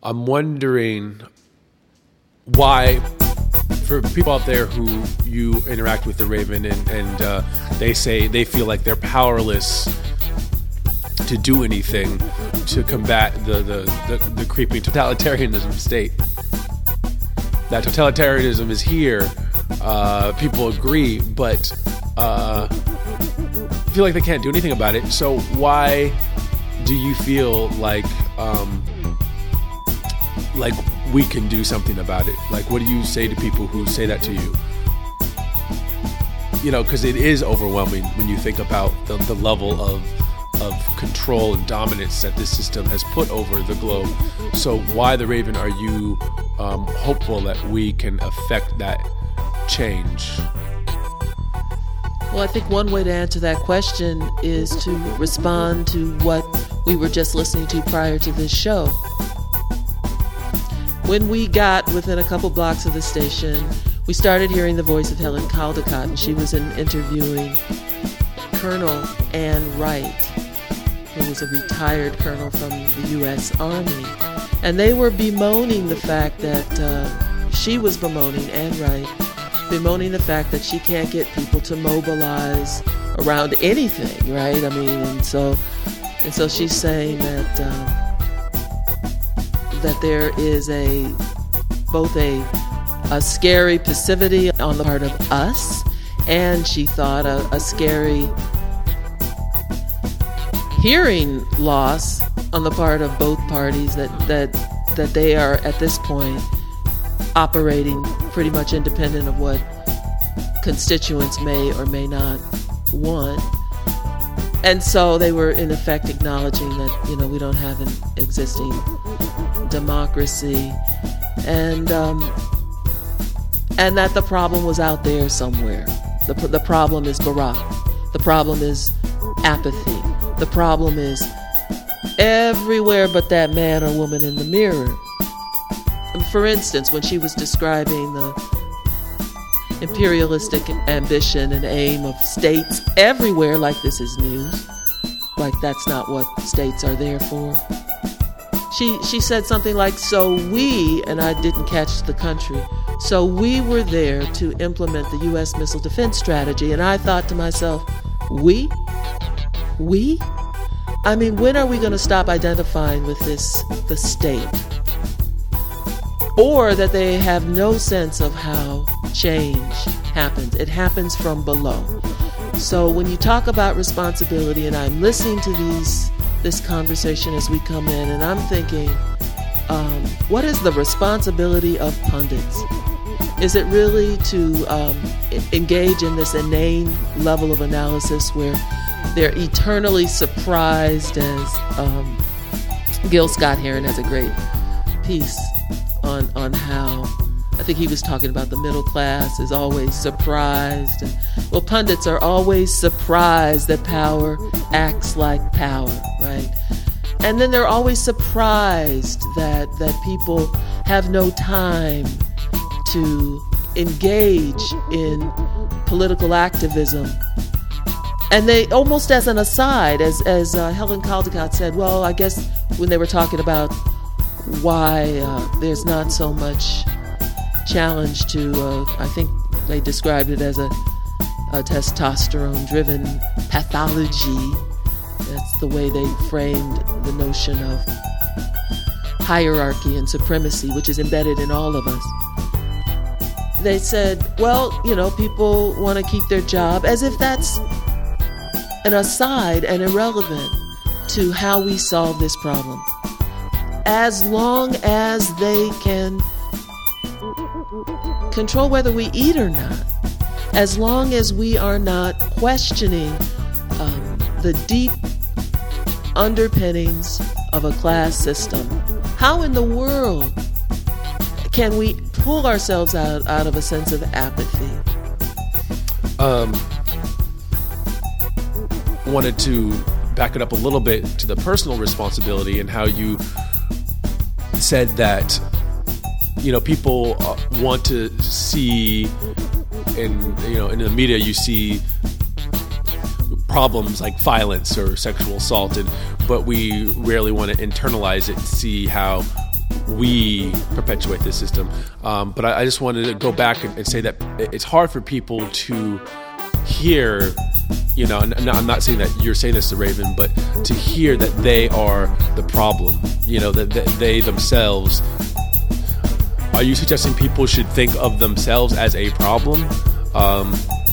I'm wondering why, for people out there who you interact with the Raven and they say they feel like they're powerless to do anything to combat the creeping totalitarianism state. That totalitarianism is here. People agree, but feel like they can't do anything about it. So why do you feel like we can do something about it? Like, what do you say to people who say that to you? You know, because it is overwhelming when you think about the level of control and dominance that this system has put over the globe. So why, the Raven, are you hopeful that we can affect that change? Well, I think one way to answer that question is to respond to what we were just listening to prior to this show. When we got within a couple blocks of the station, we started hearing the voice of Helen Caldicott, and she was interviewing Colonel Ann Wright, who was a retired colonel from the U.S. Army. And they were bemoaning the fact that she was bemoaning, Ann Wright, bemoaning the fact that she can't get people to mobilize around anything, right? I mean, and so she's saying that there is both a scary passivity on the part of us, and she thought a scary hearing loss on the part of both parties, that they are at this point operating pretty much independent of what constituents may or may not want. And so they were in effect acknowledging that, you know, we don't have an existing democracy, and that the problem was out there somewhere. The problem is Barack. The problem is apathy. The problem is everywhere but that man or woman in the mirror. For instance, when she was describing the imperialistic ambition and aim of states everywhere, like this is news, like that's not what states are there for. She said something like, so we, and I didn't catch the country, so we were there to implement the U.S. Missile Defense Strategy. And I thought to myself, we? I mean, when are we going to stop identifying with the state? Or that they have no sense of how change happens. It happens from below. So when you talk about responsibility, and I'm listening to this conversation as we come in, and I'm thinking, what is the responsibility of pundits? Is it really to engage in this inane level of analysis where they're eternally surprised, as Gil Scott-Heron has a great piece on how, I think he was talking about the middle class is always surprised. And, well, pundits are always surprised that power acts like power, right? And then they're always surprised that people have no time to engage in political activism. And they, almost as an aside, as Helen Caldicott said, well, I guess when they were talking about why there's not so much challenge to, I think they described it as a testosterone-driven pathology. That's the way they framed the notion of hierarchy and supremacy, which is embedded in all of us. They said, well, you know, people want to keep their job, as if that's an aside and irrelevant to how we solve this problem. As long as they can control whether we eat or not, as long as we are not questioning the deep underpinnings of a class system, how in the world can we pull ourselves out of a sense of apathy? Wanted to back it up a little bit to the personal responsibility and how you said that, you know, people want to see in the media, you see problems like violence or sexual assault, but we rarely want to internalize it to see how we perpetuate this system. But I just wanted to go back and say that it's hard for people to hear, you know, and I'm not saying that you're saying this to Raven, but to hear that they are the problem, you know, that they themselves. Are you suggesting people should think of themselves as a problem?